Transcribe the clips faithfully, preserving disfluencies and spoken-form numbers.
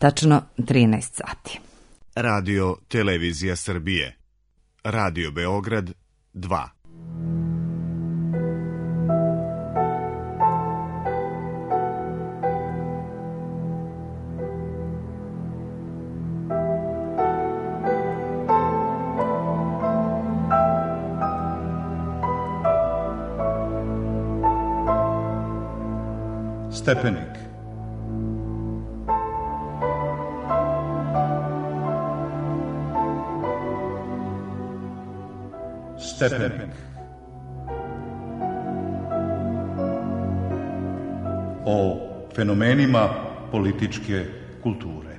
tačno trinaest sati. Radio Televizija Srbije. Radio Beograd dva. Stepenik. Stepenik. O fenomenima političke kulture.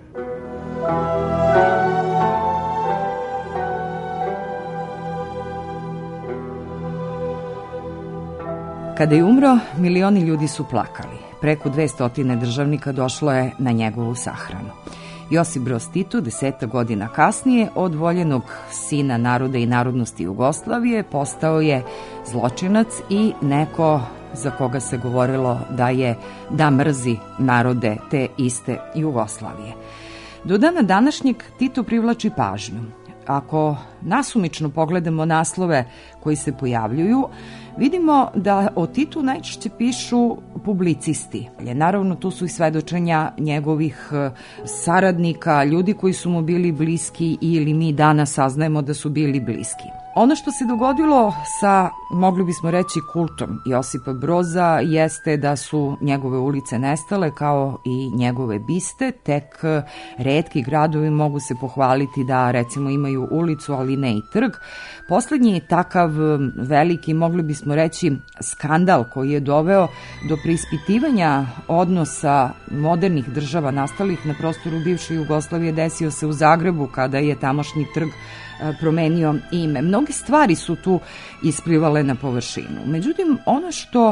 Kada je umro, milioni ljudi su plakali. Preko dvestotine državnika došlo je na njegovu sahranu. Josip Broz Tito, deseta godina kasnije, od voljenog sina naroda i narodnosti Jugoslavije, postao je zločinac i neko za koga se govorilo da je da mrzi narode te iste Jugoslavije. Do dana današnjeg Tito privlači pažnju. Ako nasumično pogledamo naslove koji se pojavljuju, vidimo da o Titu najčešće pišu publicisti. Naravno, tu su i svedočenja njegovih saradnika, ljudi koji su mu bili bliski ili mi danas saznajemo da su bili bliski. Ono što se dogodilo sa, mogli bismo reći, kultom Josipa Broza jeste da su njegove ulice nestale kao i njegove biste. Tek retki gradovi mogu se pohvaliti da recimo imaju ulicu, ali ne i trg. Poslednji takav veliki, mogli bismo reći, skandal koji je doveo do preispitivanja odnosa modernih država nastalih na prostoru bivše Jugoslavije desio se u Zagrebu kada je tamošnji trg promenio ime. Mnoge stvari su tu isplivale na površinu. Međutim, ono što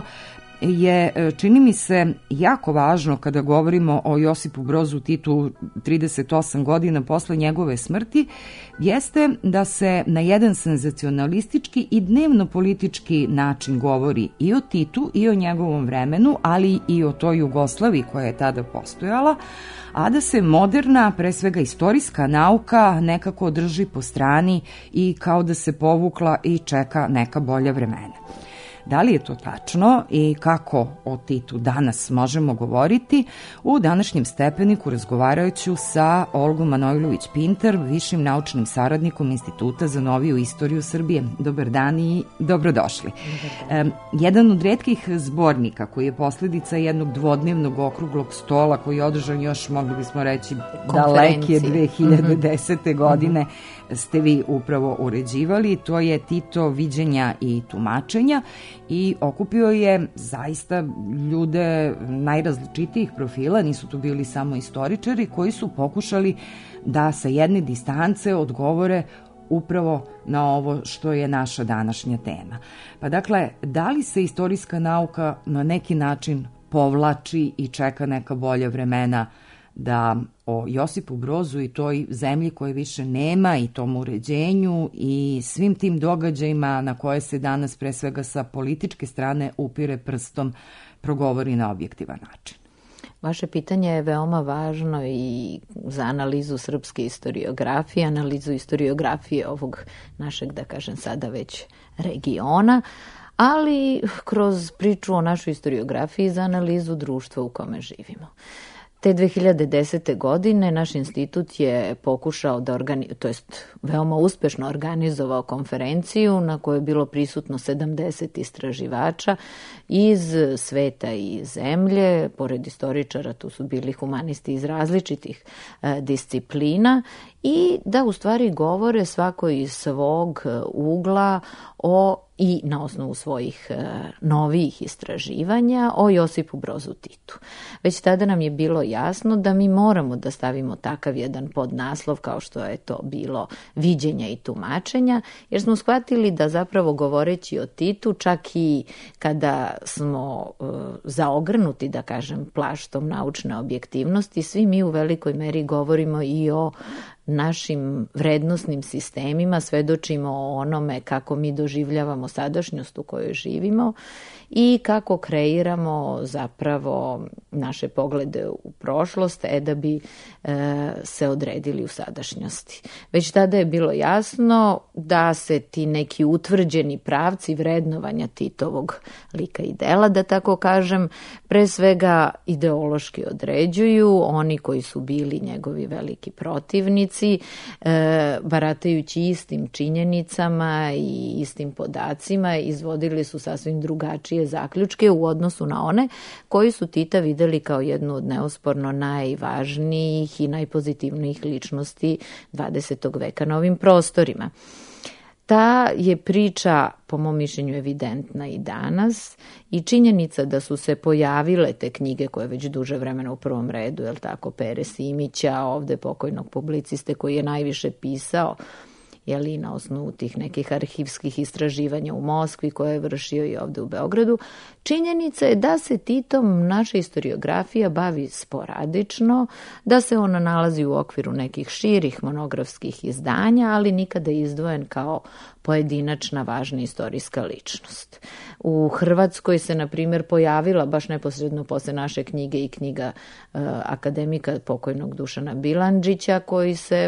je, čini mi se, jako važno kada govorimo o Josipu Brozu Titu trideset osam godina posle njegove smrti, jeste da se na jedan senzacionalistički i dnevno-politički način govori i o Titu i o njegovom vremenu, ali i o toj Jugoslaviji koja je tada postojala, a da se moderna, pre svega istorijska nauka nekako drži po strani i kao da se povukla i čeka neka bolja vremena. Da li je to tačno i kako o Titu danas možemo govoriti? U današnjem Stepeniku razgovarajuću sa Olgom Manojlović-Pintar, višim naučnim saradnikom Instituta za noviju istoriju Srbije. Dobar dan i dobrodošli. E, jedan od retkih zbornika koji je posledica jednog dvodnevnog okruglog stola koji je održan još, mogli bismo reći, daleke dve hiljade desete. godine, ste vi upravo uređivali. To je Tito viđenja i tumačenja i okupio je zaista ljude najrazličitijih profila, nisu tu bili samo istoričari koji su pokušali da sa jedne distance odgovore upravo na ovo što je naša današnja tema. Pa dakle, da li se istorijska nauka na neki način povlači i čeka neka bolja vremena da o Josipu Brozu i toj zemlji koje više nema i tom uređenju i svim tim događajima na koje se danas pre svega sa političke strane upire prstom progovori na objektivan način? Vaše pitanje je veoma važno i za analizu srpske istoriografije, analizu istoriografije ovog našeg, da kažem sada već, regiona, ali kroz priču o našoj istoriografiji za analizu društva u kome živimo. Te dve hiljade desete. godine naš institut je pokušao da organizuje, to jest veoma uspešno organizovao konferenciju na kojoj je bilo prisutno sedamdeset istraživača iz sveta i zemlje. Pored istoričara tu su bili humanisti iz različitih e, disciplina i da u stvari govore svako iz svog ugla o i na osnovu svojih e, novijih istraživanja o Josipu Brozu Titu. Već tada nam je bilo jasno da mi moramo da stavimo takav jedan podnaslov kao što je to bilo viđenja i tumačenja, jer smo shvatili da zapravo govoreći o Titu, čak i kada smo e, zaogrnuti, da kažem, plaštom naučne objektivnosti, svi mi u velikoj meri govorimo i o našim vrednosnim sistemima, svedočimo o onome kako mi doživljavamo sadašnjost u kojoj živimo i kako kreiramo zapravo naše poglede u prošlost, e da bi e, se odredili u sadašnjosti. Već tada je bilo jasno da se ti neki utvrđeni pravci vrednovanja Titovog lika i dela, da tako kažem, pre svega ideološki određuju, oni koji su bili njegovi veliki protivnici, e, baratajući istim činjenicama i istim podacima, izvodili su sasvim drugačije zaključke u odnosu na one koji su Tita videli kao jednu od neosporno najvažnijih i najpozitivnijih ličnosti dvadesetog veka na ovim prostorima. Ta je priča, po mom mišljenju, evidentna i danas i činjenica da su se pojavile te knjige koje već duže vremena u prvom redu, jel tako, Pere Simića, ovde pokojnog publiciste koji je najviše pisao, jeli na osnovu tih nekih arhivskih istraživanja u Moskvi koje je vršio i ovde u Beogradu. Činjenica je da se Titom naša istoriografija bavi sporadično, da se ona nalazi u okviru nekih širih monografskih izdanja, ali nikada je izdvojen kao pojedinačna važna istorijska ličnost. U Hrvatskoj se, na primjer, pojavila baš neposredno posle naše knjige i knjiga uh, akademika pokojnog Dušana Bilandžića koji se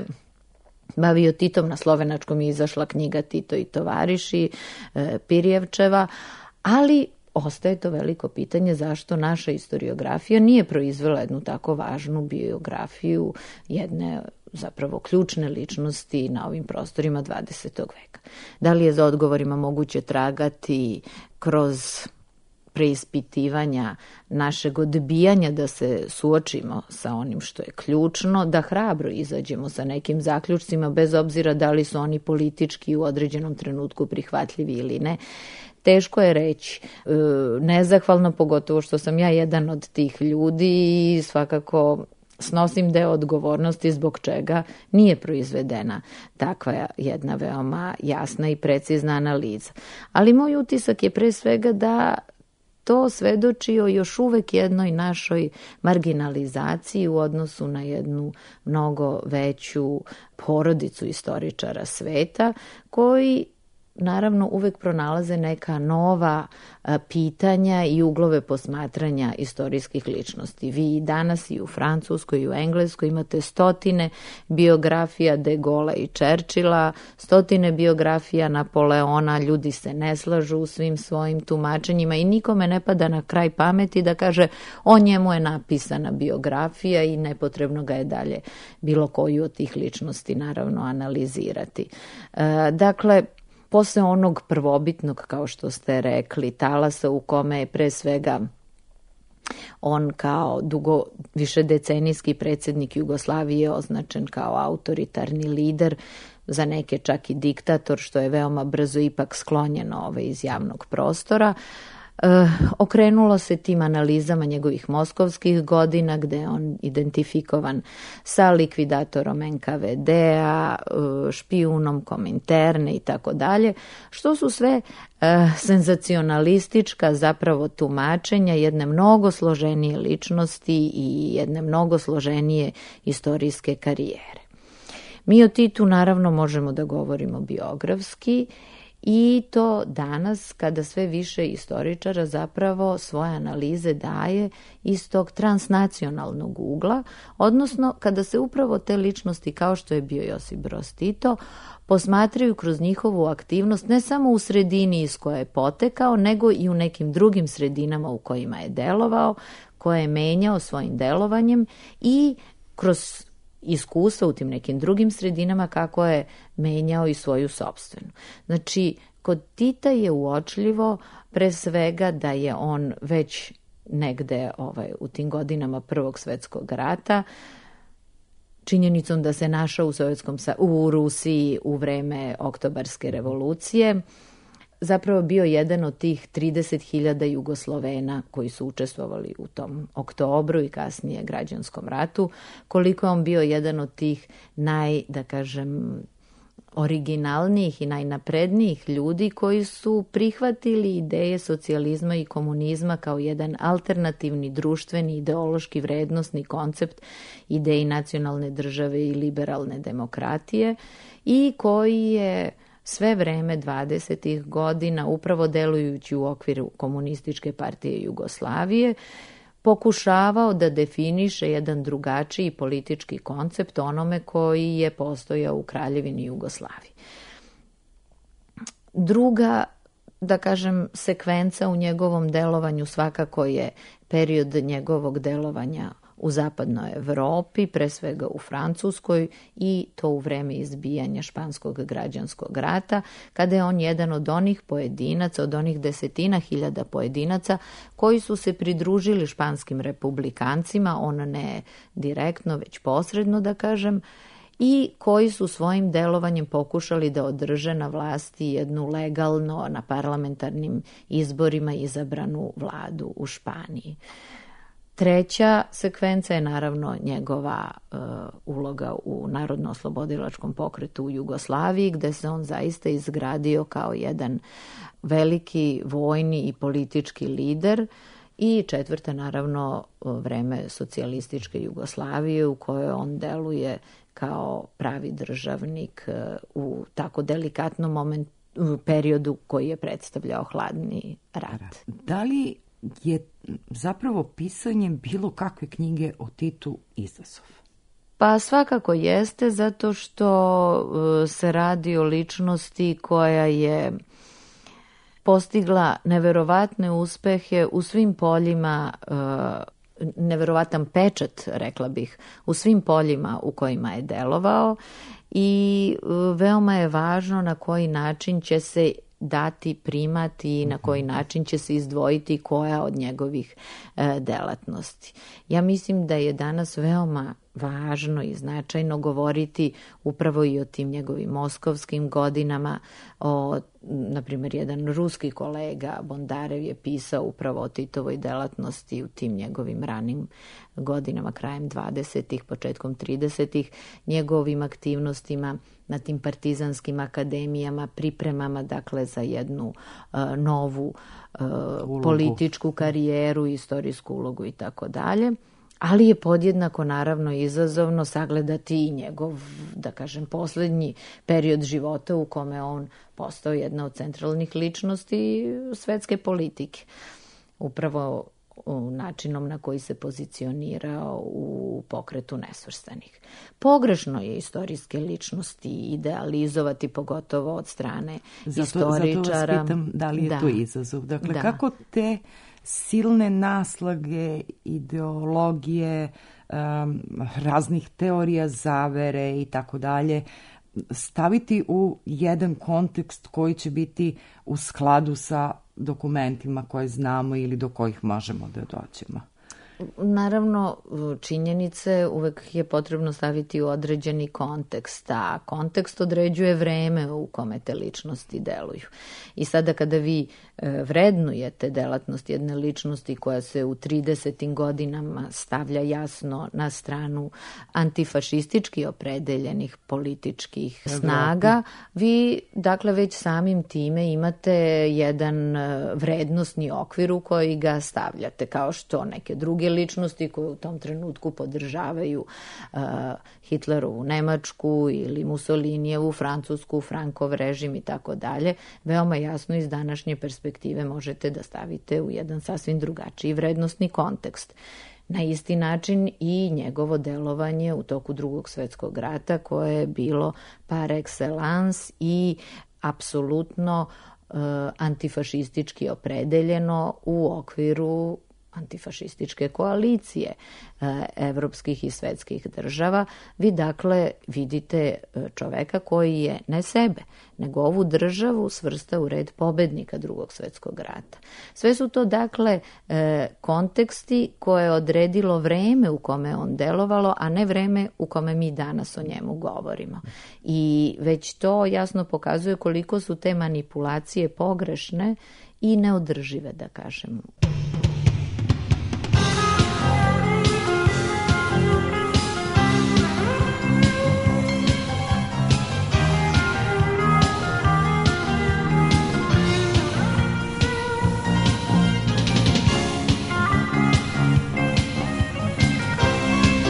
bavio Titom. Na slovenačkom je izašla knjiga Tito i tovariši e, Pirjevčeva, ali ostaje to veliko pitanje zašto naša istoriografija nije proizvela jednu tako važnu biografiju jedne zapravo ključne ličnosti na ovim prostorima dvadesetog veka. Da li je za odgovorima moguće tragati kroz preispitivanja našeg odbijanja da se suočimo sa onim što je ključno, da hrabro izađemo sa nekim zaključcima bez obzira da li su oni politički u određenom trenutku prihvatljivi ili ne. Teško je reći, nezahvalno, pogotovo što sam ja jedan od tih ljudi i svakako snosim deo odgovornosti zbog čega nije proizvedena takva jedna veoma jasna i precizna analiza. Ali moj utisak je pre svega da to svedoči o još uvek jednoj našoj marginalizaciji u odnosu na jednu mnogo veću porodicu istoričara sveta, koji naravno uvek pronalaze neka nova a, pitanja i uglove posmatranja istorijskih ličnosti. Vi i danas i u Francuskoj i u Engleskoj imate stotine biografija De Gaulle'a i Churchilla, stotine biografija Napoleona, ljudi se ne slažu u svim svojim tumačenjima i nikome ne pada na kraj pameti da kaže o njemu je napisana biografija i nepotrebno ga je dalje bilo koju od tih ličnosti naravno analizirati. E, dakle, posle onog prvobitnog, kao što ste rekli, talasa u kome je pre svega on kao dugo, višedecenijski predsjednik Jugoslavije označen kao autoritarni lider, za neke čak i diktator, što je veoma brzo ipak sklonjeno ove iz javnog prostora. E, okrenulo se tim analizama njegovih moskovskih godina gde je on identifikovan sa likvidatorom en ka ve de-a, špijunom Kominterne i tako dalje, što su sve e, senzacionalistička zapravo tumačenja jedne mnogo složenije ličnosti i jedne mnogo složenije istorijske karijere. Mi o Titu naravno možemo da govorimo biografski i to danas kada sve više istoričara zapravo svoje analize daje iz tog transnacionalnog ugla, odnosno kada se upravo te ličnosti kao što je bio Josip Broz Tito posmatraju kroz njihovu aktivnost ne samo u sredini iz koje je potekao, nego i u nekim drugim sredinama u kojima je delovao, koje je menjao svojim delovanjem i kroz iskustva u tim nekim drugim sredinama kako je menjao i svoju sopstvenu. Znači, kod Tita je uočljivo pre svega da je on već negde ovaj, u tim godinama Prvog svetskog rata, činjenicom da se našao u, Sovjetskom, u Rusiji u vreme Oktobarske revolucije, zapravo bio jedan od tih trideset hiljada Jugoslovena koji su učestvovali u tom oktobru i kasnije građanskom ratu, koliko je on bio jedan od tih naj, da kažem, originalnijih i najnaprednijih ljudi koji su prihvatili ideje socijalizma i komunizma kao jedan alternativni društveni ideološki vrednosni koncept ideji nacionalne države i liberalne demokratije i koji je sve vreme dvadesetih godina, upravo delujući u okviru Komunističke partije Jugoslavije, pokušavao da definiše jedan drugačiji politički koncept onome koji je postojao u Kraljevini Jugoslaviji. Druga, da kažem, sekvenca u njegovom delovanju svakako je period njegovog delovanja u zapadnoj Evropi, pre svega u Francuskoj, i to u vreme izbijanja Španskog građanskog rata, kada je on jedan od onih pojedinaca, od onih desetina hiljada pojedinaca koji su se pridružili španskim republikancima, on ne direktno, već posredno, da kažem, i koji su svojim delovanjem pokušali da održe na vlasti jednu legalno na parlamentarnim izborima izabranu vladu u Španiji. Treća sekvenca je naravno njegova uh, uloga u Narodno-oslobodilačkom pokretu u Jugoslaviji, gde se on zaista izgradio kao jedan veliki vojni i politički lider. I četvrta, naravno, vreme socijalističke Jugoslavije u kojoj on deluje kao pravi državnik u tako delikatnom momentu, periodu koji je predstavljao hladni rat. Da li je zapravo pisanjem bilo kakve knjige o Titu izazov? Pa svakako jeste, zato što se radi o ličnosti koja je postigla neverovatne uspehe u svim poljima, neverovatan pečat, rekla bih, u svim poljima u kojima je delovao, i veoma je važno na koji način će se dati primat i na koji način će se izdvojiti koja od njegovih e, delatnosti. Ja mislim da je danas veoma važno i značajno govoriti upravo i o tim njegovim moskovskim godinama. O, na primjer, jedan ruski kolega Bondarev je pisao upravo o Titovoj delatnosti u tim njegovim ranim godinama, krajem dvadesetih, početkom tridesetih, njegovim aktivnostima na tim partizanskim akademijama, pripremama, dakle, za jednu uh, novu uh, političku karijeru, istorijsku ulogu i tako dalje. Ali je podjednako, naravno, izazovno sagledati i njegov, da kažem, posljednji period života u kome on postao jedna od centralnih ličnosti svetske politike. Upravo načinom na koji se pozicionirao u pokretu nesvrstanih. Pogrešno je istorijske ličnosti idealizovati, pogotovo od strane zato, istoričara. Zato vas pitam da li je da. to izazov. Dakle, da. kako te silne naslage, ideologije, um, raznih teorija zavere i tako dalje staviti u jedan kontekst koji će biti u skladu sa dokumentima koje znamo ili do kojih možemo da dođemo? Naravno, činjenice uvek je potrebno staviti u određeni kontekst, a kontekst određuje vreme u kome te ličnosti deluju. I sada kada vi vrednujete delatnost jedne ličnosti koja se u tridesetim godinama stavlja jasno na stranu antifašistički opredeljenih političkih snaga, vi, dakle, već samim time imate jedan vrednosni okvir u koji ga stavljate, kao što neke druge ličnosti koje u tom trenutku podržavaju uh, Hitlerovu Nemačku ili Mussolinijevu Francusku, Frankov režim i tako dalje, veoma jasno iz današnje perspektive možete da stavite u jedan sasvim drugačiji vrednosni kontekst. Na isti način i njegovo delovanje u toku Drugog svetskog rata, koje je bilo par excellence i apsolutno uh, antifašistički opredeljeno u okviru antifašističke koalicije evropskih i svetskih država. Vi, dakle, vidite čoveka koji je ne sebe, nego ovu državu svrsta u red pobednika Drugog svetskog rata. Sve su to, dakle, konteksti koje je odredilo vreme u kome on delovalo, a ne vreme u kome mi danas o njemu govorimo. I već to jasno pokazuje koliko su te manipulacije pogrešne i neodržive, da kažem.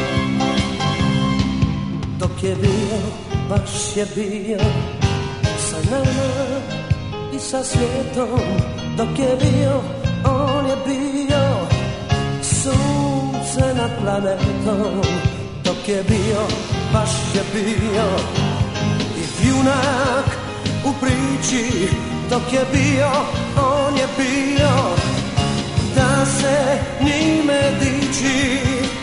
Je bio, baš je bio sa nama i sa svijetom. Dok je bio, on je bio sunce nad planetom. Dok je bio, baš je bio i junak u priči. Dok je bio, on je bio da se njime diči.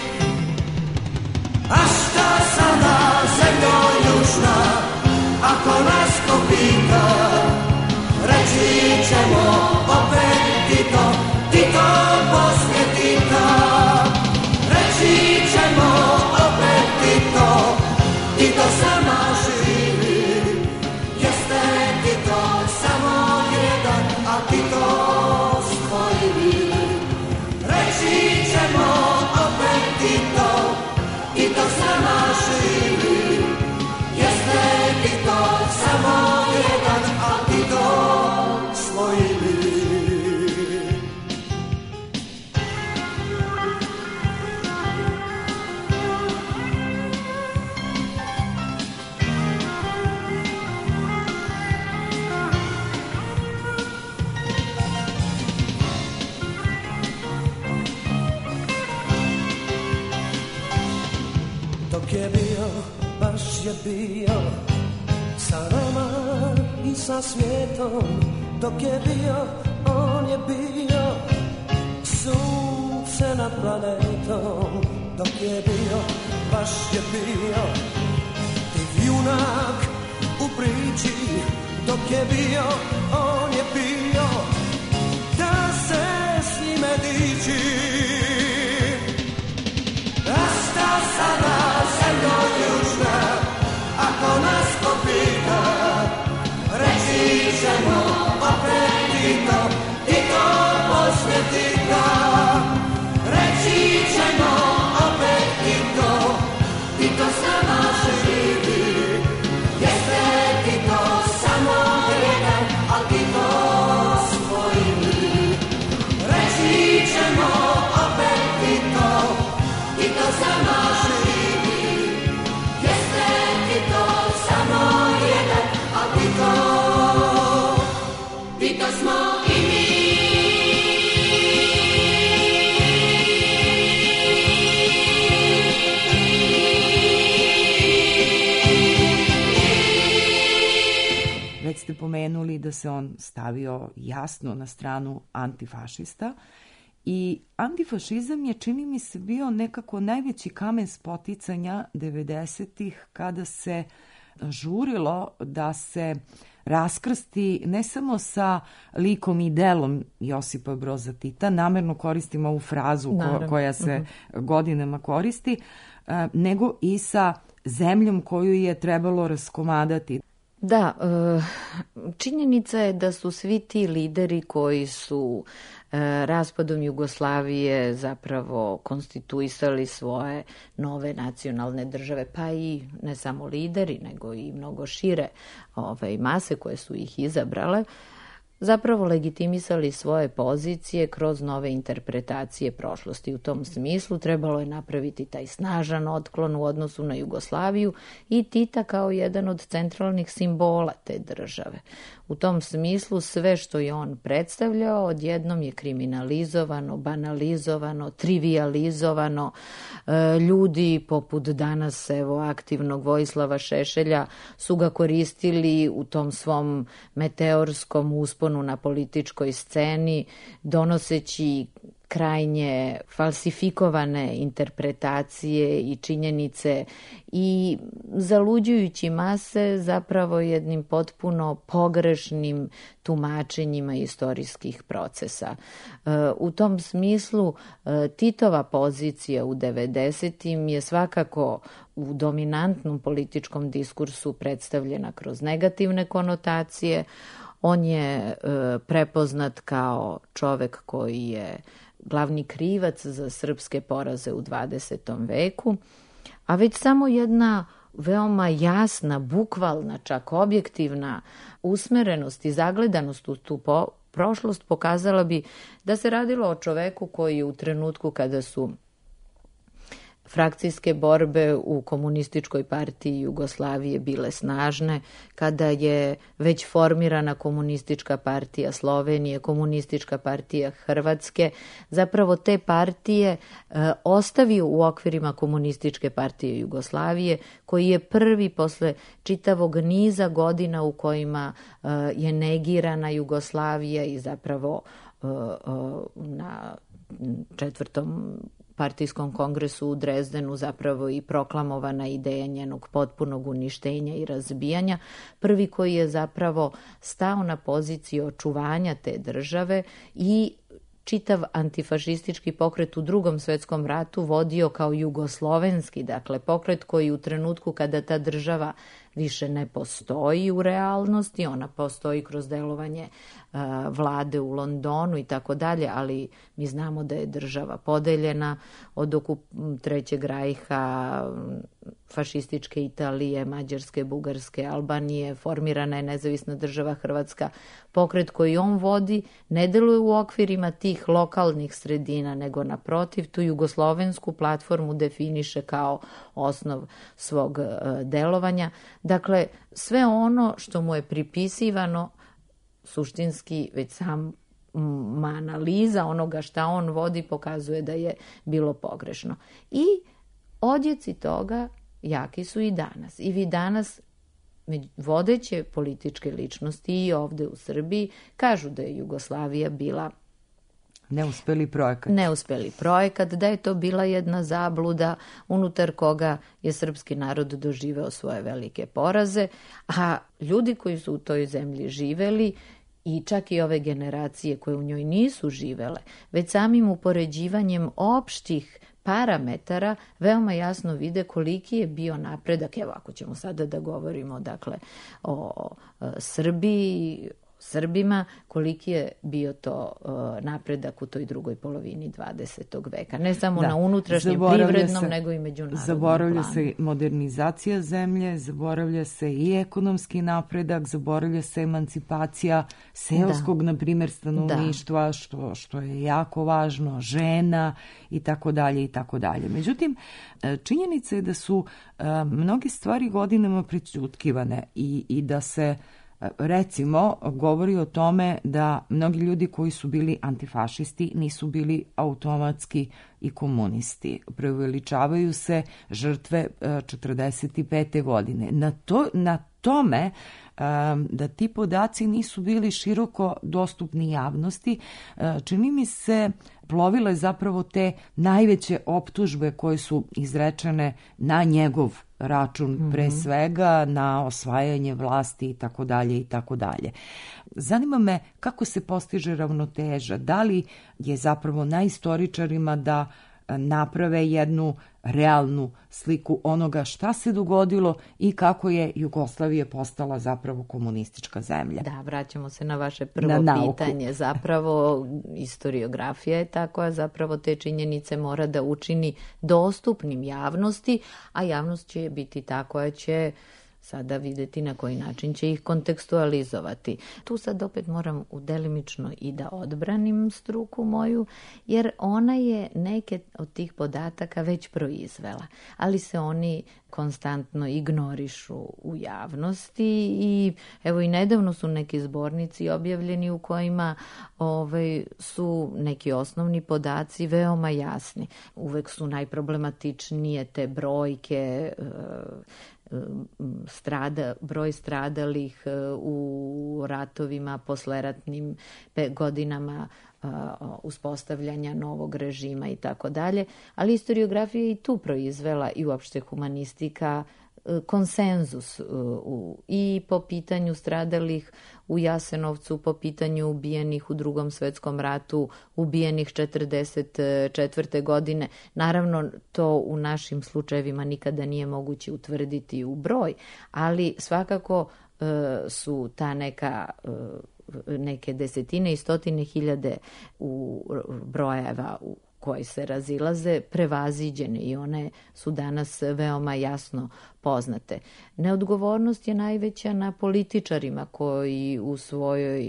A šta sada zemljo južna, ako nas ko pita, reći ćemo opet Tito, Tito poslije Tita. Reći ćemo opet Tito, Tito sama živi. Jeste Tito samo jedan, a Tito svojili. Reći ćemo opet Tito, Tito sama živi. Jeste Tito samo jedan, a Tito svojili. Dok je bio, baš je bio sa nama i sa svijetom. Dok je bio, on je bio sunce nad planetom. Dok je bio, baš je bio div junak u priči. Dok je bio, on je bio da se s njime diči. A šta sada zemljo južna, ako nas ko pita, reći ćemo opet Tito, Tito poslije Tita. Reći ćemo opet Tito, Tito sama živi. Jeste Tito samo jedan, a Tito svojili. Reći ćemo opet Tito, Tito sama živi. Jeste Tito samo jedan, a Tito, Tito smo i mi. Već ste pomenuli da se on stavio jasno na stranu antifašista. I antifašizam je, čini mi se, bio nekako najveći kamen spoticanja devedesetih kada se žurilo da se raskrsti ne samo sa likom i delom Josipa Broza Tita, namerno koristim ovu frazu ko, koja se uh-huh. godinama koristi, nego i sa zemljom koju je trebalo raskomadati. Da, činjenica je da su svi ti lideri koji su raspadom Jugoslavije zapravo konstituisali svoje nove nacionalne države, pa i ne samo lideri, nego i mnogo šire ove mase koje su ih izabrale, zapravo legitimisali svoje pozicije kroz nove interpretacije prošlosti. U tom smislu trebalo je napraviti taj snažan otklon u odnosu na Jugoslaviju i Tita kao jedan od centralnih simbola te države. U tom smislu sve što je on predstavljao odjednom je kriminalizovano, banalizovano, trivializovano. E, ljudi poput danas evo aktivnog Vojislava Šešelja su ga koristili u tom svom meteorskom usponu na političkoj sceni, donoseći krajnje falsifikovane interpretacije i činjenice i zaluđujući mase zapravo jednim potpuno pogrešnim tumačenjima istorijskih procesa. U tom smislu Titova pozicija u devedesetim je svakako u dominantnom političkom diskursu predstavljena kroz negativne konotacije. On je e, prepoznat kao čovek koji je glavni krivac za srpske poraze u dvadesetom veku, a već samo jedna veoma jasna, bukvalna, čak objektivna usmerenost i zagledanost u tu po- prošlost pokazala bi da se radilo o čoveku koji u trenutku kada su frakcijske borbe u komunističkoj partiji Jugoslavije bile snažne, kada je već formirana komunistička partija Slovenije, komunistička partija Hrvatske, zapravo te partije e, ostavio u okvirima komunističke partije Jugoslavije, koji je prvi posle čitavog niza godina u kojima e, je negirana Jugoslavija i zapravo e, e, na četvrtom partijskom kongresu u Drezdenu zapravo i proklamovana ideja njenog potpunog uništenja i razbijanja. Prvi koji je zapravo stao na poziciju očuvanja te države i čitav antifašistički pokret u Drugom svetskom ratu vodio kao jugoslovenski, dakle pokret koji u trenutku kada ta država više ne postoji u realnosti, ona postoji kroz delovanje uh, vlade u Londonu i tako dalje, ali mi znamo da je država podeljena od okup Trećeg rajha, fašističke Italije, Mađarske, Bugarske, Albanije, formirana je nezavisna država Hrvatska. Pokret koji on vodi ne deluje u okvirima tih lokalnih sredina, nego naprotiv tu jugoslovensku platformu definiše kao osnov svog uh, delovanja. Dakle, sve ono što mu je pripisivano, suštinski već sam m, analiza onoga šta on vodi pokazuje da je bilo pogrešno. I odjeci toga jaki su i danas. I vi danas vodeće političke ličnosti i ovde u Srbiji kažu da je Jugoslavija bila Neuspeli projekat. Neuspeli projekat, da je to bila jedna zabluda unutar koga je srpski narod doživeo svoje velike poraze, a ljudi koji su u toj zemlji živeli i čak i ove generacije koje u njoj nisu živele, već samim upoređivanjem opštih parametara veoma jasno vide koliki je bio napredak. Evo, ako ćemo sada da govorimo dakle o, o Srbiji, Srbima, koliki je bio to uh, napredak u toj drugoj polovini dvadesetog veka. Ne samo da, na unutrašnjem privrednom, se, nego i međunarodnom zaboravlja planu. Se modernizacija zemlje, zaboravlja se i ekonomski napredak, zaboravlja se emancipacija seoskog, da. na primjer, stanovništva, da. što, što je jako važno, žena i tako dalje i tako dalje. Međutim, činjenica je da su uh, mnoge stvari godinama prećutkivane i, i da se recimo, govori o tome da mnogi ljudi koji su bili antifašisti nisu bili automatski i komunisti. Preuveličavaju se žrtve četrdeset pete godine. Na, to, na tome da ti podaci nisu bili široko dostupni javnosti, čini mi se plovile zapravo te najveće optužbe koje su izrečene na njegov račun, mm-hmm. pre svega na osvajanje vlasti i tako dalje i tako dalje. Zanima me kako se postiže ravnoteža, da li je zapravo na istoričarima da naprave jednu realnu sliku onoga šta se dogodilo i kako je Jugoslavija postala zapravo komunistička zemlja. Da, vraćamo se na vaše prvo na pitanje. Zapravo, historiografija je ta koja zapravo te činjenice mora da učini dostupnim javnosti, a javnost će biti ta koja će sada videti na koji način će ih kontekstualizovati. Tu sad opet moram udelimično i da odbranim struku moju, jer ona je neke od tih podataka već proizvela, ali se oni konstantno ignorišu u javnosti i evo i nedavno su neki zbornici objavljeni u kojima ovaj, su neki osnovni podaci veoma jasni. Uvek su najproblematičnije te brojke, strada, broj stradalih u ratovima, posleratnim godinama uspostavljanja novog režima i tako dalje, ali historiografija je i tu proizvela i uopšte humanistika konsenzus i po pitanju stradalih u Jasenovcu, po pitanju ubijenih u Drugom svetskom ratu, ubijenih četrdeset četvrte godine. Naravno, to u našim slučajevima nikada nije moguće utvrditi u broj, ali svakako su ta neka neke desetine i stotine hiljade u brojeva u koji se razilaze prevaziđene i one su danas veoma jasno poznate. Neodgovornost je najveća na političarima koji u svojoj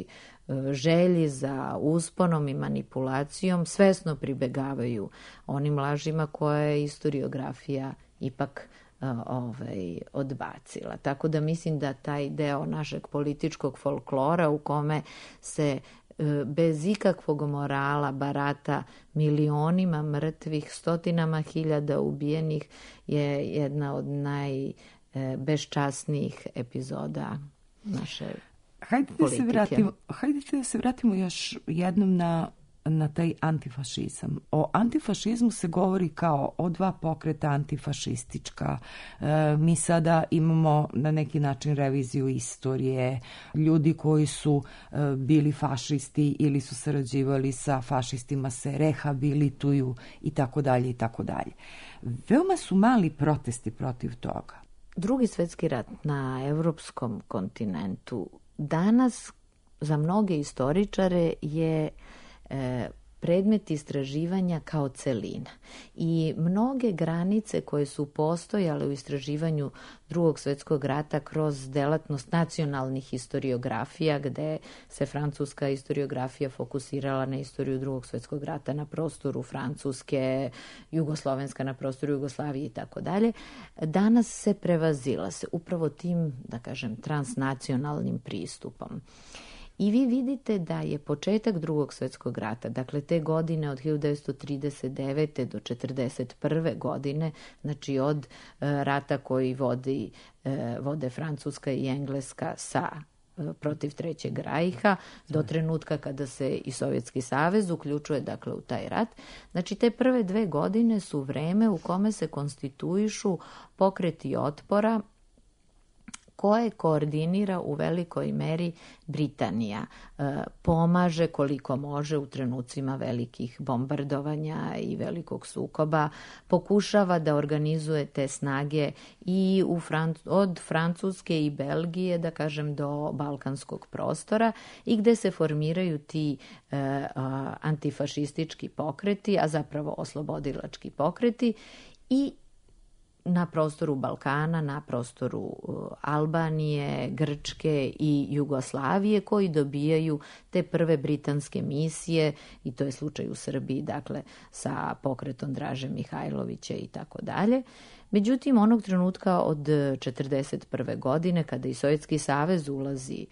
želji za usponom i manipulacijom svesno pribegavaju onim lažima koje je historiografija ipak ovaj, odbacila. Tako da mislim da taj deo našeg političkog folklora u kome se bez ikakvog morala barata milionima mrtvih, stotinama hiljada ubijenih je jedna od najbeščasnijih epizoda naše Hajde da se vratimo, hajde da se vratimo još jednom na, na taj antifašizam. O antifašizmu se govori kao o dva pokreta antifašistička. E, mi sada imamo na neki način reviziju istorije. Ljudi koji su e, bili fašisti ili su sarađivali sa fašistima se rehabilituju i tako dalje i tako dalje. Veoma su mali protesti protiv toga. Drugi svjetski rat na evropskom kontinentu danas za mnoge istoričare je e, predmet istraživanja kao celina. I mnoge granice koje su postojale u istraživanju Drugog svjetskog rata kroz delatnost nacionalnih historiografija, gde se francuska historiografija fokusirala na istoriju Drugog svjetskog rata na prostoru Francuske, jugoslovenska na prostoru Jugoslavije i tako dalje, danas se prevazila se upravo tim, da kažem, transnacionalnim pristupom. I vi vidite da je početak Drugog svjetskog rata, dakle te godine od hiljadu devetsto trideset devete do četrdeset prve godine, znači od e, rata koji vodi, e, vode Francuska i Engleska sa e, protiv Trećeg rajha, do trenutka kada se i Sovjetski savez uključuje dakle u taj rat. Znači te prve dve godine su vreme u kome se konstituišu pokreti otpora koje koordinira u velikoj meri Britanija. E, pomaže koliko može u trenucima velikih bombardovanja i velikog sukoba, pokušava da organizuje te snage i u Fran- od Francuske i Belgije, da kažem, do balkanskog prostora i gde se formiraju ti e, a, antifašistički pokreti, a zapravo oslobodilački pokreti i na prostoru Balkana, na prostoru Albanije, Grčke i Jugoslavije koji dobijaju te prve britanske misije i to je slučaj u Srbiji, dakle sa pokretom Draže Mihajlovića i tako dalje. Međutim, onog trenutka od četrdeset prve godine, kada i Sovjetski savez ulazi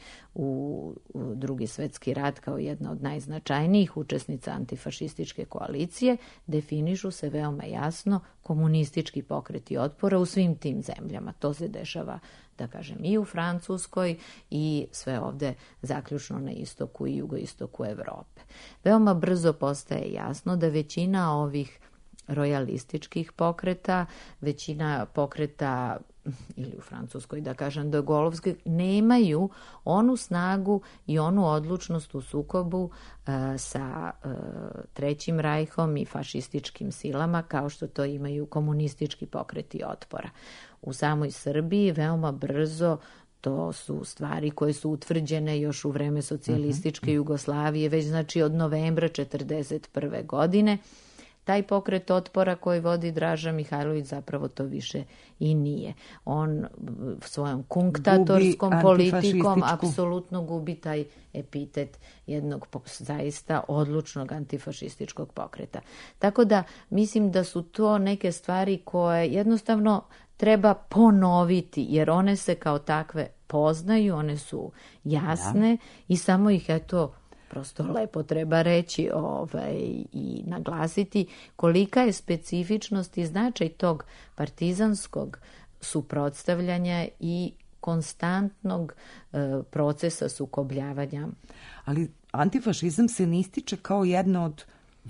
u Drugi svjetski rat kao jedna od najznačajnijih učesnica antifašističke koalicije, definišu se veoma jasno komunistički pokreti otpora u svim tim zemljama. To se dešava, da kažem, i u Francuskoj i sve ovde zaključno na istoku i jugoistoku Evrope. Veoma brzo postaje jasno da većina ovih rojalističkih pokreta, većina pokreta ili u Francuskoj, da kažem, degolovskih, nemaju onu snagu i onu odlučnost u sukobu e, sa e, Trećim rajhom i fašističkim silama kao što to imaju komunistički pokreti otpora. U samoj Srbiji veoma brzo to su stvari koje su utvrđene još u vreme socijalističke Jugoslavije, već znači od novembra četrdeset prve godine. Taj pokret otpora koji vodi Draža Mihajlović zapravo to više i nije. On svojom kunktatorskom politikom apsolutno gubi taj epitet jednog zaista odlučnog antifašističkog pokreta. Tako da mislim da su to neke stvari koje jednostavno treba ponoviti, jer one se kao takve poznaju, one su jasne ja. I samo ih eto prosto lepo treba reći ovaj, i naglasiti kolika je specifičnost i značaj tog partizanskog suprotstavljanja i konstantnog e, procesa sukobljavanja. Ali antifašizam se ne ističe kao jedna od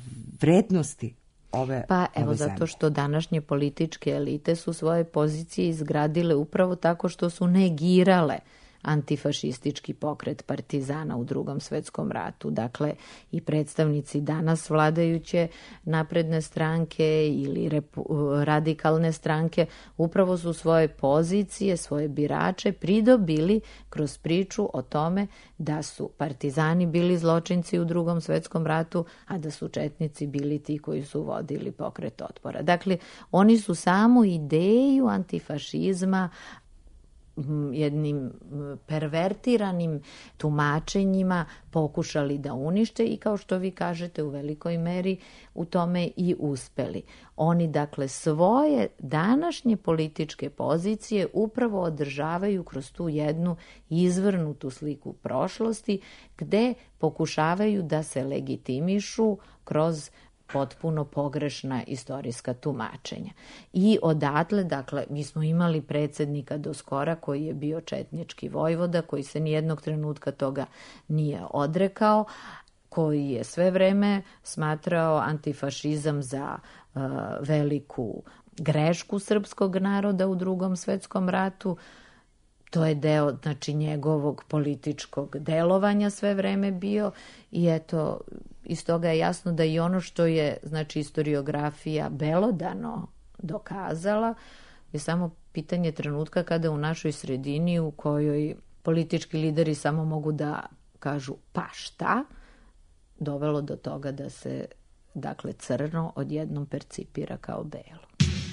vrednosti ove Pa evo ove zato što današnje političke elite su svoje pozicije izgradile upravo tako što su negirale antifašistički pokret partizana u Drugom svjetskom ratu. Dakle, i predstavnici danas vladajuće napredne stranke ili repu, radikalne stranke upravo su svoje pozicije, svoje birače pridobili kroz priču o tome da su partizani bili zločinci u Drugom svjetskom ratu, a da su četnici bili ti koji su vodili pokret otpora. Dakle, oni su samu ideju antifašizma jednim pervertiranim tumačenjima pokušali da unište i kao što vi kažete u velikoj meri u tome i uspeli. Oni dakle svoje današnje političke pozicije upravo održavaju kroz tu jednu izvrnutu sliku prošlosti gde pokušavaju da se legitimišu kroz potpuno pogrešna istorijska tumačenja. I odatle, dakle, mi smo imali predsjednika do skora koji je bio četnički vojvoda, koji se nijednog trenutka toga nije odrekao, koji je sve vreme smatrao antifašizam za uh, veliku grešku srpskog naroda u Drugom svetskom ratu. To je deo, znači, njegovog političkog delovanja sve vreme bio i eto, iz toga je jasno da i ono što je, znači, istoriografija belodano dokazala je samo pitanje trenutka kada u našoj sredini u kojoj politički lideri samo mogu da kažu pa šta, dovelo do toga da se, dakle, crno odjednom percipira kao belo.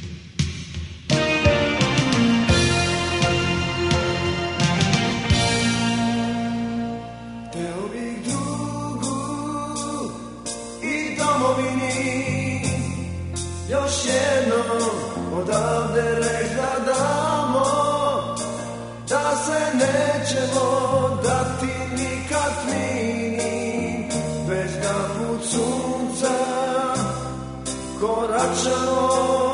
Još jednom odavde reć da damo, da se nećemo dati nikad mi, već da put sunca koračamo,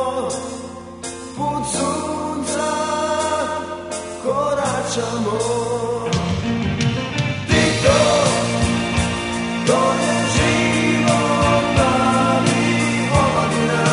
put sunca koračamo. Ti to, to je život pravi omladina.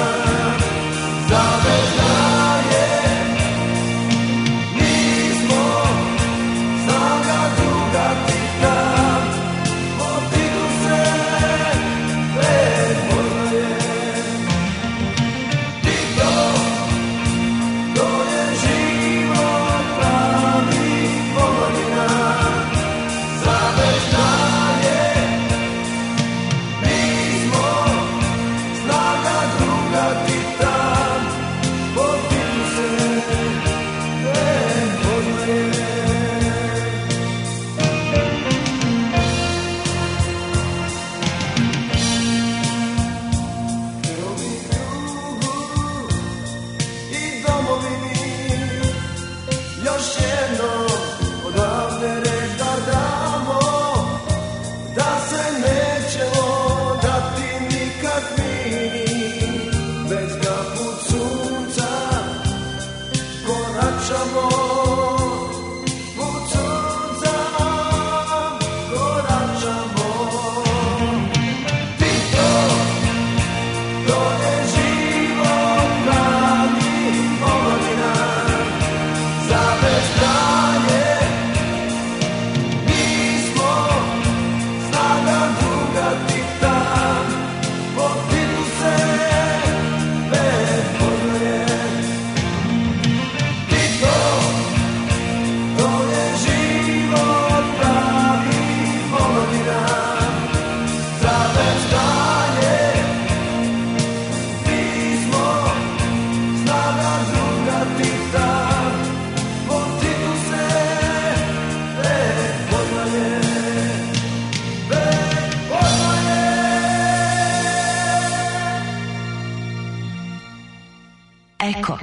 Eko.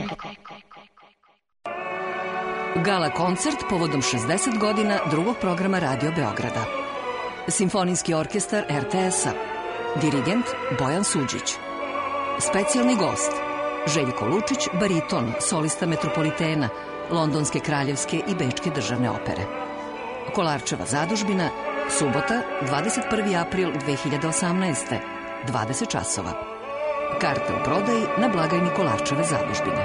Gala koncert povodom šezdeset godina drugog programa Radio Beograda. Simfonijski orkestar er te es-a. Dirigent Bojan Suđić. Specijalni gost Željko Lučić, bariton, solista Metropolitena, Londonske kraljevske i Bečke državne opere. Kolarčeva zadužbina, subota, dvadeset prvi april dve hiljade osamnaeste, dvadeset časova. Karte u prodaji na blagajni Kolarčeve zadužbine.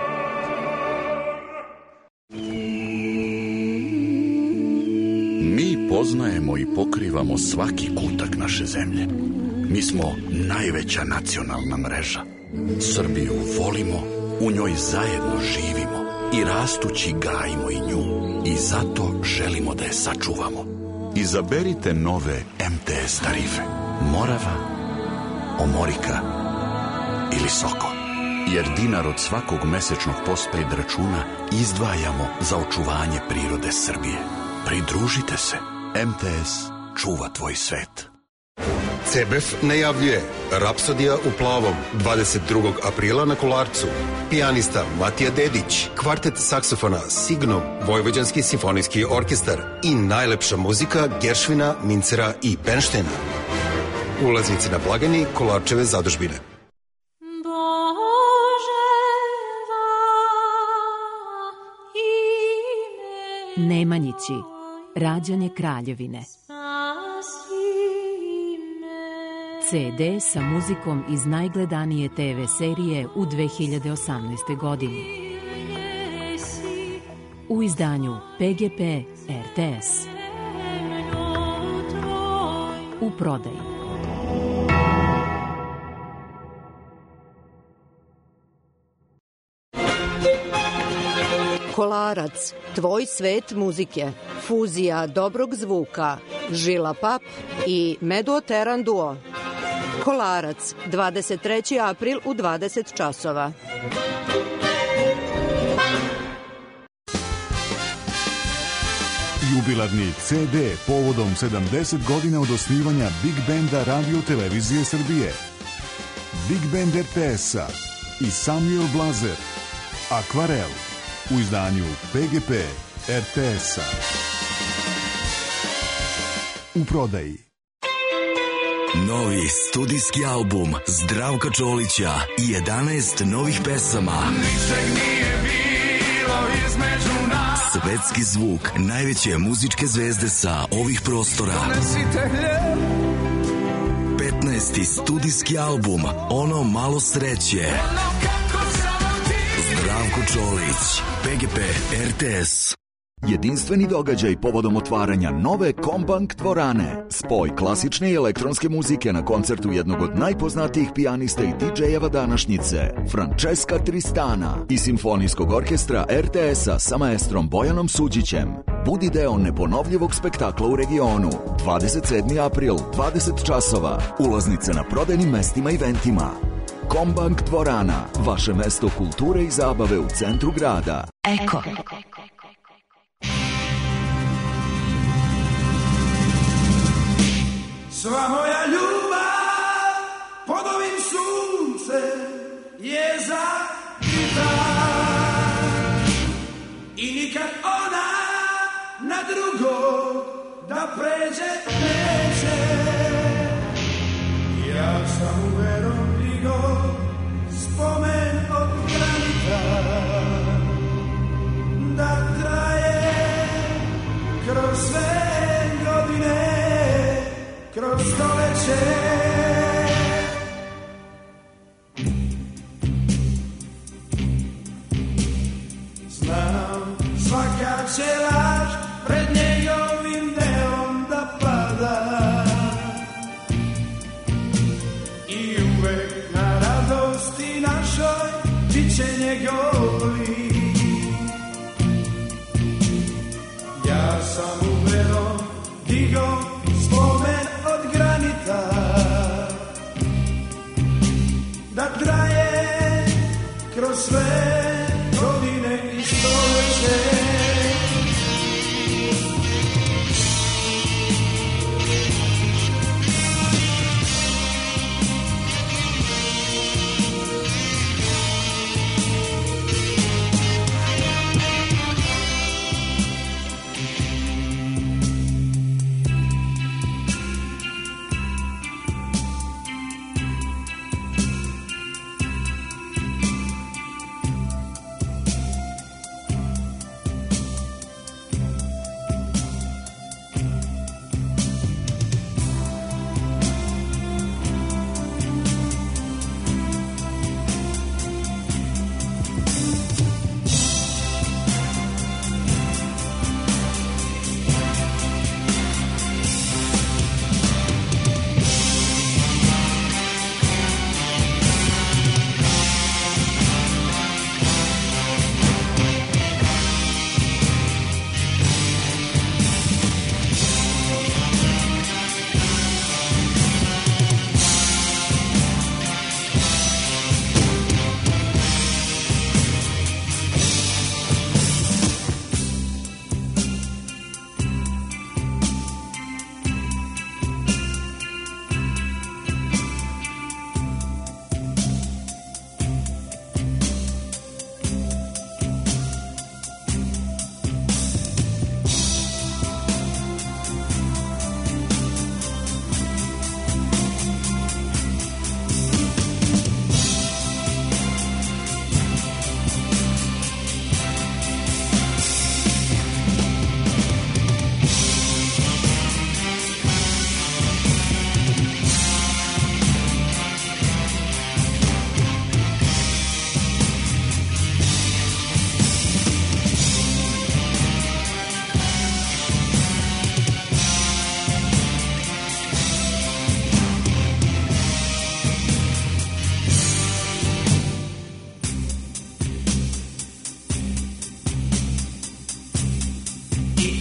Mi poznajemo i pokrivamo svaki kutak naše zemlje. Mi smo najveća nacionalna mreža. Srbiju volimo, u njoj zajedno živimo i rastući gajimo i nju. I zato želimo da je sačuvamo. Izaberite nove em te es tarife. Morava, Omorika ili Soko. jer dinar od svakog mesečnog postpaid računa izdvajamo za očuvanje prirode Srbije. Pridružite se. M T S čuva tvoj svet. C B F najavljuje Rapsodija u plavom dvadeset drugog aprila na Kolarcu. Pijanista Matija Dedić, kvartet saksofona Signum, Vojvođanski simfonijski orkestar i najlepša muzika Geršvina, Mincera i Benštena. Ulaznici na blagajni Kolarčeve zadužbine. Nemanjići, rađanje Kraljevine. C D sa muzikom iz najgledanije te ve serije u dve hiljade osamnaestoj. godini. U izdanju P G P R T S. U prodaji. Kolarac, tvoj svet muzike, fuzija dobrog zvuka, Žila Pap i Meduoteran duo. Kolarac, dvadeset treći april u dvadeset časova. Jubilarni C D povodom sedamdeset godina od osnivanja Big Benda Radio Televizije Srbije. Big Band R T S-a i Samuel Blazer. Akvarel u izdanju P G P R T S-a. U prodaji. Novi studijski album Zdravka Čolića i jedanaest novih pesama. Ničeg nije bilo između nas. Svetski zvuk najveće muzičke zvezde sa ovih prostora. petnaesti studijski album Ono malo sreće. Zdravko Čolić, P G P R T S. Jedinstveni događaj povodom otvaranja nove Kombank dvorane. Spoj klasične i elektronske muzike na koncertu jednog od najpoznatijih pijanista i didžejeva današnjice, Francesca Tristana, i simfonijskog orkestra R T S-a sa maestrom Bojanom Suđićem. Budi deo neponovljivog spektakla u regionu. dvadeset sedmi april, dvadeset časova. Ulaznice na prodajnim mestima i eventima. Kombank dvorana, vaše mesto kulture i zabave u centru grada. Eko. Sva moja ljubav pod ovim suncem je zakrita i nikad ona na drugog da pređe neće. Ja sam u verom digo spomen od granita da traje kroz sve godine, kroz stoleće. Znam, svaka će laž pred njegovim delom da pada i uvek na radosti našoj bit će njegov lik. Ja sam uverom digo spomen od granita da traje kroz sve godine i stoleće.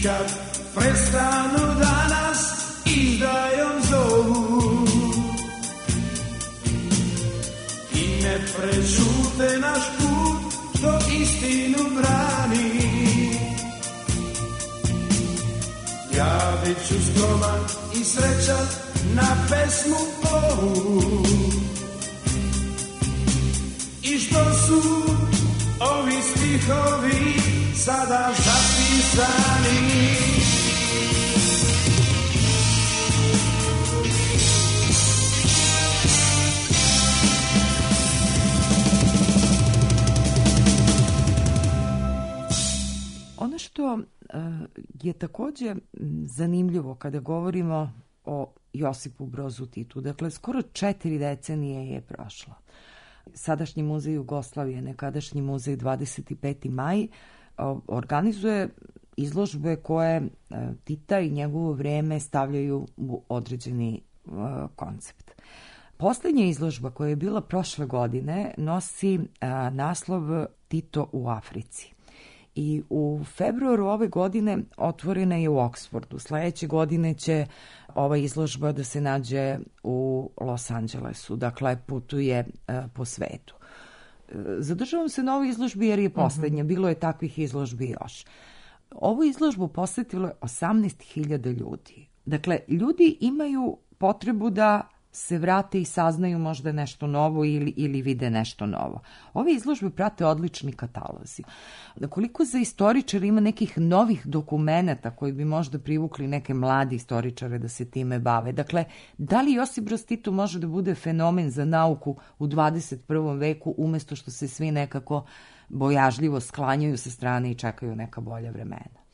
kad prestanu da nas izdajom zovu i ne prečute naš put što istinu brani. Ja bit ću skroman i srećan na pesmu ovu i što su ovi stihovi sada zapisani. Ono što je takođe zanimljivo kada govorimo o Josipu Brozu Titu, dakle skoro četiri decenije je prošlo. Sadašnji muzej Jugoslavije, nekadašnji muzej dvadeset peti maj, organizuje izložbe koje Tita i njegovo vreme stavljaju u određeni koncept. Poslednja izložba koja je bila prošle godine nosi naslov Tito u Africi. I u februaru ove godine otvorena je u Oksfordu. Sledeće godine će ova izložba da se nađe u Los Angelesu, dakle putuje po svetu. Zadržavam se na ovoj izložbi jer je poslednja, bilo je takvih izložbi još. Ovu izložbu posetilo je osamnaest hiljada ljudi. Dakle, ljudi imaju potrebu da se vrate i saznaju možda nešto novo ili, ili vide nešto novo. Ove izložbe prate odlični katalozi. Koliko za istoričara ima nekih novih dokumenata koji bi možda privukli neke mladi istoričare da se time bave. Dakle, da li Josip Broz Tito može da bude fenomen za nauku u dvadeset prvom veku umesto što se svi nekako bojažljivo sklanjaju sa strane i čekaju neka bolja vremena?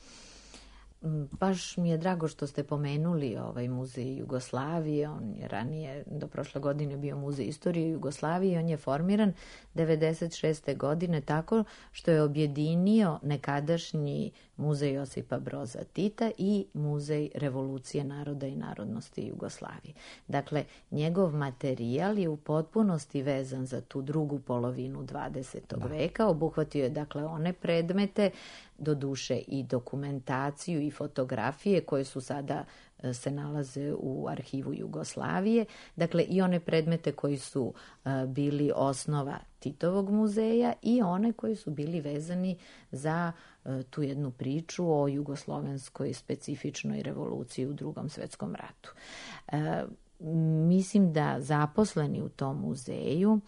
Baš mi je drago što ste pomenuli ovaj muzej Jugoslavije. On je ranije, do prošle godine, bio muzej istorije Jugoslavije i on je formiran devedeset šeste godine tako što je objedinio nekadašnji muzej Josipa Broza Tita i muzej Revolucije naroda i narodnosti Jugoslavije. Dakle, njegov materijal je u potpunosti vezan za tu drugu polovinu dvadesetog veka. Obuhvatio je dakle one predmete, do duše i dokumentaciju i fotografije koje su sada se nalaze u arhivu Jugoslavije. Dakle, i one predmete koji su bili osnova Titovog muzeja i one koji su bili vezani za tu jednu priču o jugoslovenskoj specifičnoj revoluciji u Drugom svetskom ratu. Mislim da zaposleni u tom muzeju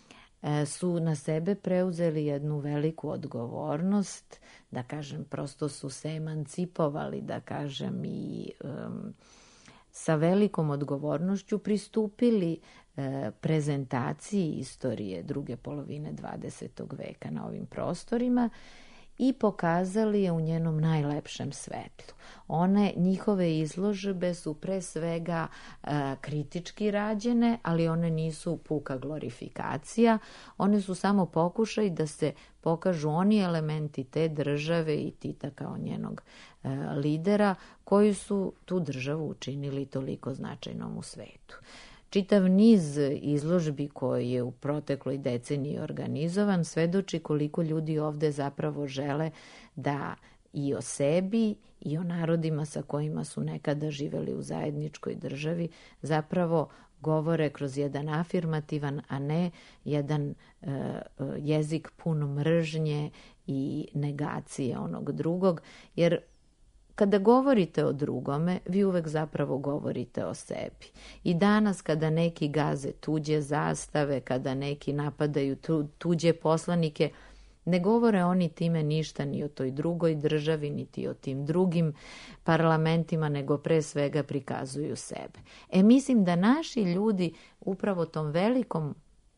su na sebe preuzeli jednu veliku odgovornost, da kažem, prosto su se emancipovali, da kažem, i um, sa velikom odgovornošću pristupili e, prezentaciji istorije druge polovine dvadesetog veka na ovim prostorima i pokazali je u njenom najlepšem svetlu. One, njihove izložbe su pre svega e, kritički rađene, ali one nisu puka glorifikacija. One su samo pokušaj da se pokažu oni elementi te države i Tita kao njenog e, lidera koji su tu državu učinili toliko značajnom u svetu. Čitav niz izložbi koji je u protekloj deceniji organizovan svedoči koliko ljudi ovde zapravo žele da i o sebi i o narodima sa kojima su nekada živeli u zajedničkoj državi zapravo govore kroz jedan afirmativan, a ne jedan e, jezik pun mržnje i negacije onog drugog, jer kada govorite o drugome, vi uvek zapravo govorite o sebi. I danas kada neki gaze tuđe zastave, kada neki napadaju tuđe poslanike, ne govore oni time ništa ni o toj drugoj državi, niti o tim drugim parlamentima, nego pre svega prikazuju sebe. E, mislim da naši ljudi upravo tom velikom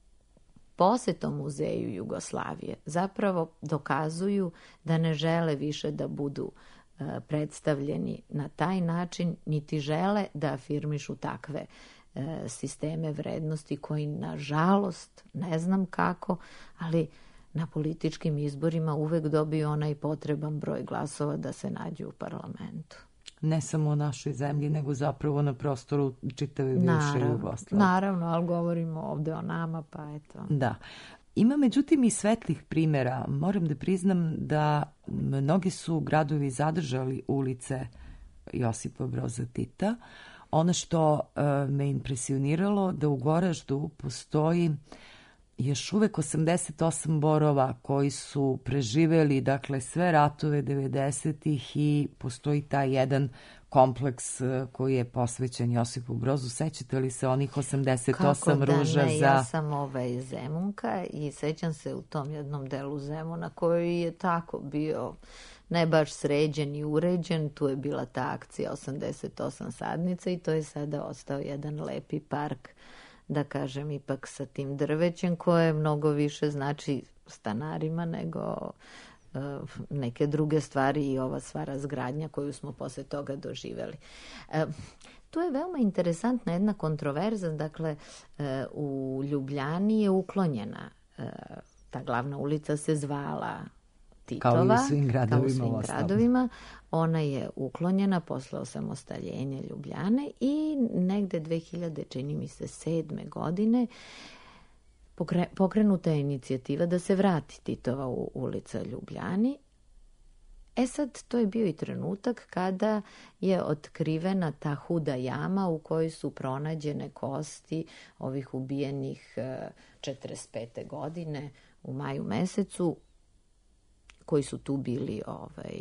posetom muzeju Jugoslavije zapravo dokazuju da ne žele više da budu predstavljeni na taj način, niti žele da afirmišu takve e, sisteme vrednosti koji, nažalost, ne znam kako, ali na političkim izborima uvek dobiju onaj potreban broj glasova da se nađu u parlamentu. Ne samo u našoj zemlji, nego zapravo na prostoru čitave bivše Jugoslavije. Naravno, ali govorimo ovde o nama, pa eto. Da. Ima međutim i svetlih primjera. Moram da priznam da mnogi su gradovi zadržali ulice Josipa Broza Tita. Ono što e, me impresioniralo da u Goraždu postoji još uvek osamdeset osam borova koji su preživeli, dakle, sve ratove devedesetih i postoji taj jedan kompleks koji je posvećen Josipu Brozu. Sećate li se onih osamdeset osam Kako da ruža ne, za... Ja sam ovaj Zemunka i sećam se u tom jednom delu Zemuna koji je tako bio ne baš sređen i uređen. Tu je bila ta akcija osamdeset osam sadnica i to je sada ostao jedan lepi park, da kažem, ipak sa tim drvećem koje mnogo više znači stanarima nego uh, neke druge stvari i ova sva razgradnja koju smo posle toga doživeli. Uh, tu je veoma interesantna jedna kontroverza, dakle uh, u Ljubljani je uklonjena, uh, ta glavna ulica se zvala Titova, kao i u svim gradovima. Kao u svim gradovima. Ona je uklonjena posle osamostaljenja Ljubljane i negde dve hiljade, čini mi se, sedme godine pokre, pokrenuta je inicijativa da se vrati Titova u ulica Ljubljani. E sad, to je bio i trenutak kada je otkrivena ta huda jama u kojoj su pronađene kosti ovih ubijenih četrdeset pete godine u maju mesecu, koji su tu bili ovaj,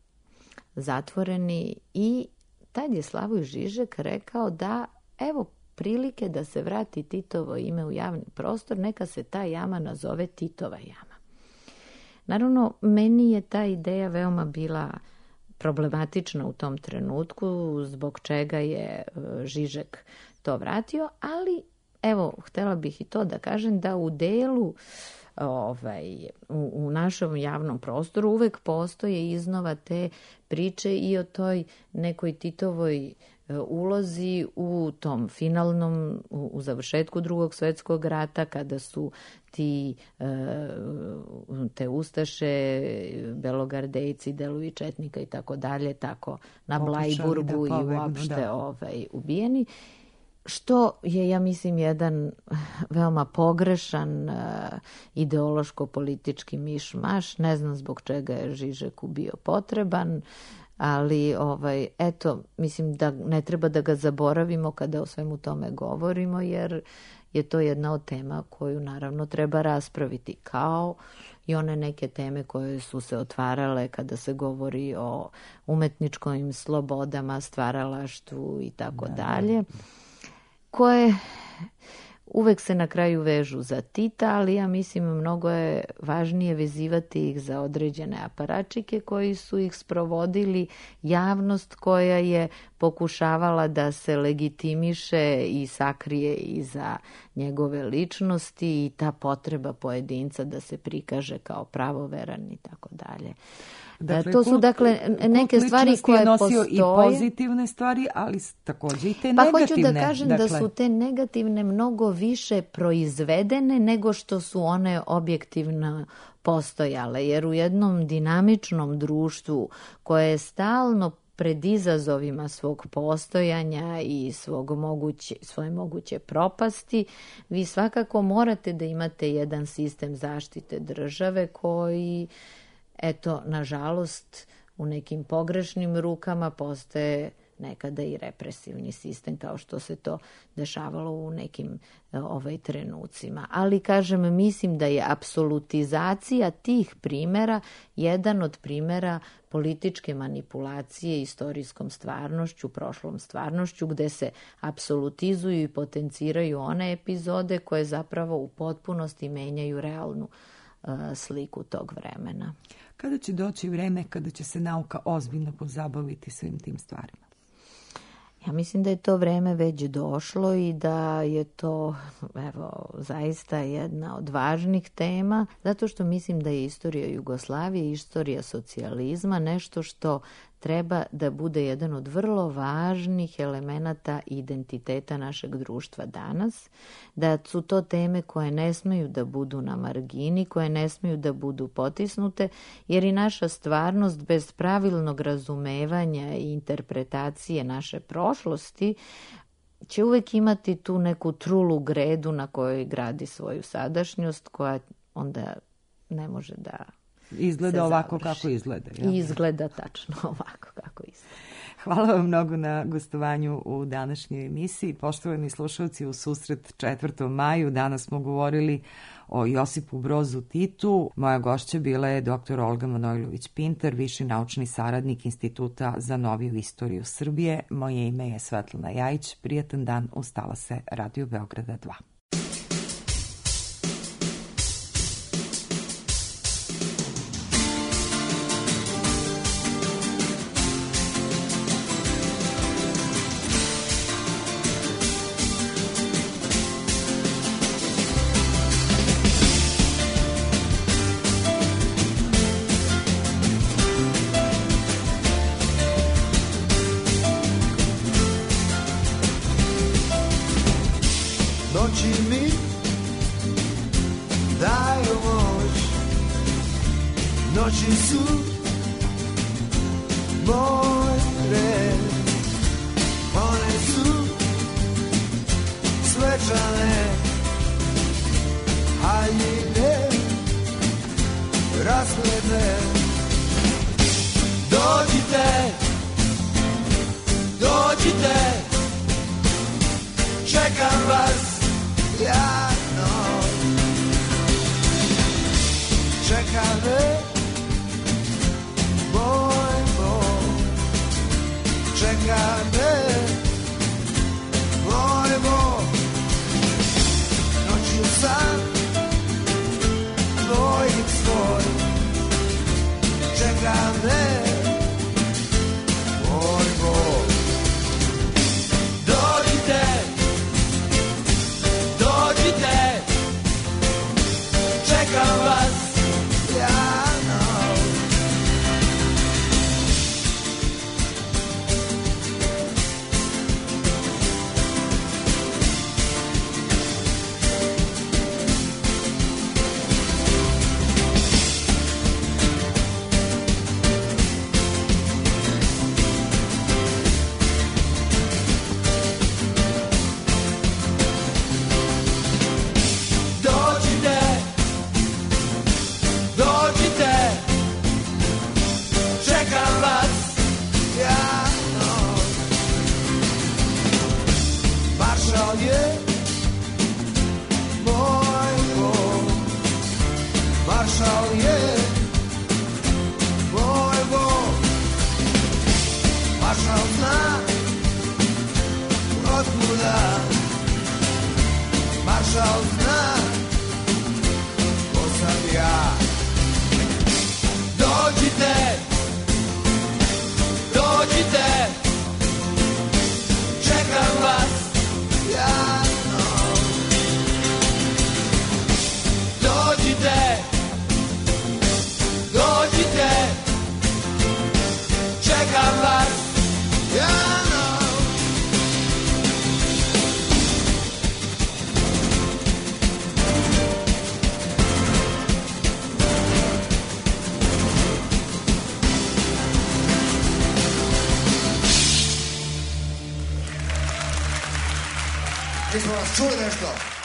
zatvoreni, i tad je Slavoj Žižek rekao da evo prilike da se vrati Titovo ime u javni prostor, neka se ta jama nazove Titova jama. Naravno, meni je ta ideja veoma bila problematična u tom trenutku, zbog čega je Žižek to vratio, ali evo, htjela bih i to da kažem da u delu Ovaj, u, u našem javnom prostoru uvek postoje iznova te priče i o toj nekoj Titovoj e, ulozi u tom finalnom, u, u završetku Drugog svjetskog rata, kada su ti e, te ustaše, belogardejci, delovi četnika i tako dalje, tako na Blajburgu i uopšte ovaj, ubijeni. Što je, ja mislim, jedan veoma pogrešan uh, ideološko-politički miš-maš. Ne znam zbog čega je Žižeku bio potreban, ali ovaj, eto, mislim da ne treba da ga zaboravimo kada o svemu tome govorimo, jer je to jedna od tema koju naravno treba raspraviti, kao i one neke teme koje su se otvarale kada se govori o umetničkim slobodama, stvaralaštvu i tako dalje, koje uvek se na kraju vežu za Tita, ali ja mislim mnogo je važnije vezivati ih za određene aparačike koji su ih sprovodili, javnost koja je pokušavala da se legitimiše i sakrije iza njegove ličnosti i ta potreba pojedinca da se prikaže kao pravoveran i tako dalje. Dakle, to su kult, dakle neke stvari koje postoje. I pozitivne stvari, ali također i te pa negativne. Pa hoću da kažem dakle... da su te negativne mnogo više proizvedene nego što su one objektivno postojale. Jer u jednom dinamičnom društvu koje je stalno pred izazovima svog postojanja i svog moguće, svoje moguće propasti, vi svakako morate da imate jedan sistem zaštite države koji, eto, nažalost, u nekim pogrešnim rukama postaje nekada i represivni sistem, kao što se to dešavalo u nekim ovaj, trenucima. Ali, kažem, mislim da je apsolutizacija tih primjera jedan od primjera političke manipulacije istorijskom stvarnošću, prošlom stvarnošću, gde se apsolutizuju i potenciraju one epizode koje zapravo u potpunosti menjaju realnu uh, sliku tog vremena. Kada će doći vreme kada će se nauka ozbiljno pozabaviti svim tim stvarima? Ja mislim da je to vreme već došlo i da je to, evo, zaista jedna od važnih tema, zato što mislim da je istorija Jugoslavije, istorija socijalizma nešto što treba da bude jedan od vrlo važnih elemenata identiteta našeg društva danas, da su to teme koje ne smeju da budu na margini, koje ne smeju da budu potisnute, jer i naša stvarnost bez pravilnog razumevanja i interpretacije naše prošlosti će uvek imati tu neku trulu gredu na kojoj gradi svoju sadašnjost, koja onda ne može da izgleda ovako kako izgleda. Ja? Izgleda tačno ovako kako izgleda. Hvala vam mnogo na gostovanju u današnjoj emisiji. Poštovani slušalci, u susret četvrtom maju danas smo govorili o Josipu Brozu Titu. Moja gošća bila je doktor Olga Manojlović-Pintar, viši naučni saradnik Instituta za noviju istoriju Srbije. Moje ime je Svetlana Jajić. Prijatan dan, ustala se Radio Beograda dva. Noći su moj red, one su svečane, haljine rasledne. Dođite, dođite, čekam vas, ja noć. Čekam me moj Bog, čeka me moj Bog. Noću sam dvojnik svoj, čeka me moj Bog. Dođite, dođite, čekam vas, ja maršal zna ko sam ja. Dođite, dođite, čekam vas, ja noć. Dođite, dođite, čekam vas, ja noć. Jesmo vas čuli nešto?